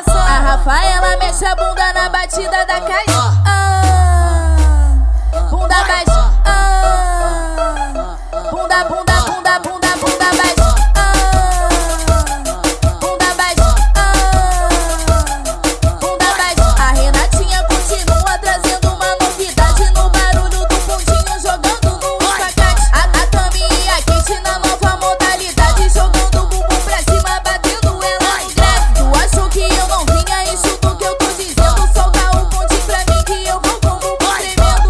inovação. A Rafaela mexe a bunda na batida da caixa. Bunda baixa. Bunda, bunda, bunda, bunda, bunda baixa. Bunda baixa. Bunda baixa. A Renatinha continua trazendo uma novidade no barulho do pontinho, jogando no espacate. A Tami e a Kate na nova modalidade, jogando o bumbum pra cima, batendo ela no grave. Tu achou que eu não vinha? Isso do que eu tô dizendo. Solta o pontinho pra mim que eu vou com o bumbum tremendo.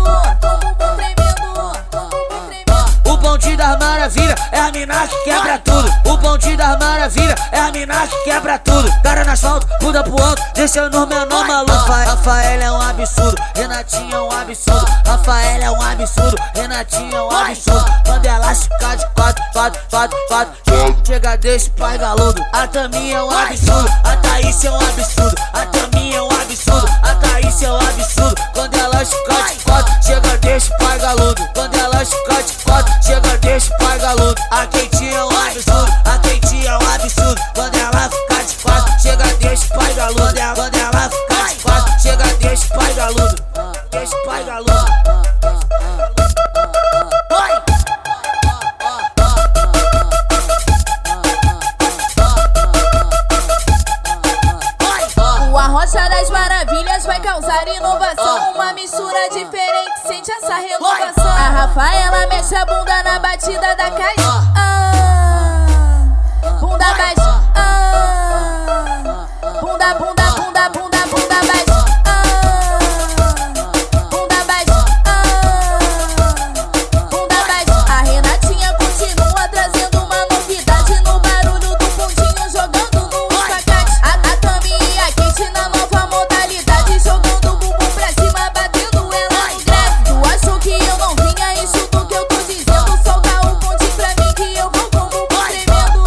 O pontinho das maravilha é a mina que quebra tudo. O pontinho das maravilha é a mina que quebra tudo. Cara no asfalto, muda pro alto, deixando o menor maluco. Rafaela é um absurdo, Renatinha é um absurdo. Rafaela é um absurdo, Renatinha é um absurdo. Quando ela fica de quatro, chega, deixa o pai galudo. A Tami é um absurdo, a Thaís é um absurdo. A Tami é um absurdo, a Thaís é um absurdo. Quando ela fica de quatro, chega, deixa o pai galudo. Quando ela fica de quatro, chega, deixa o pai galudo. A Kate é um absurdo, a Kate é um absurdo. Quando ela fica de quatro, chega, deixa o pai galudo. Quando ela fica de quatro, chega, deixa o pai galudo. Deixa o pai galudo. A Rocha das Maravilhas vai causar inovação. Uma mistura diferente, sente essa renovação. A Rafaela mexe a bunda na batida da caixa. Bunda baixa. Bunda, bunda, bunda, bunda, bunda baixa. Bunda baixa. Bunda baixa. A Renatinha continua trazendo uma novidade no barulho do pontinho, jogando no espacate. A Tami e a Kate na nova modalidade, jogando o bumbum pra cima, batendo ela no grave. Tu achou que eu não vinha? Isso do que eu tô dizendo. Solta o pontinho pra mim que eu vou com o bumbum tremendo.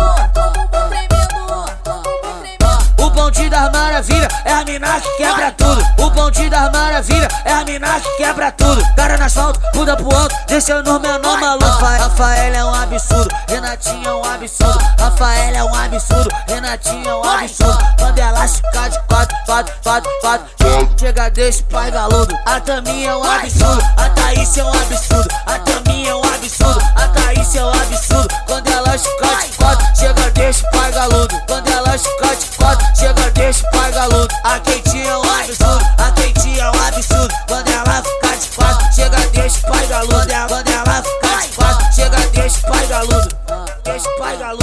O pontinho das maravilha é a mina que quebra tudo. O pontinho das maravilha é a mina que quebra tudo. Cara no asfalto, muda pro alto, deixando o menor maluco. Rafaela é um absurdo, Renatinha é um absurdo. Rafaela é um absurdo, Renatinha é um absurdo. Quando ela fica de quatro, chega, deixa o pai galudo. A Tami é um absurdo, a Thaís é um absurdo. A Tami é um absurdo, a Thaís é um absurdo. Quando ela fica de quatro, chega, deixa o pai galudo. Quando ela fica de quatro, chega, deixa o pai galudo. A Kate é um absurdo, a Kate é um absurdo. Quando ela fica de quatro, chega, deixa o pai galudo. Quando ela fica de quatro, chega, deixa o pai galudo. Deixa o pai galudo.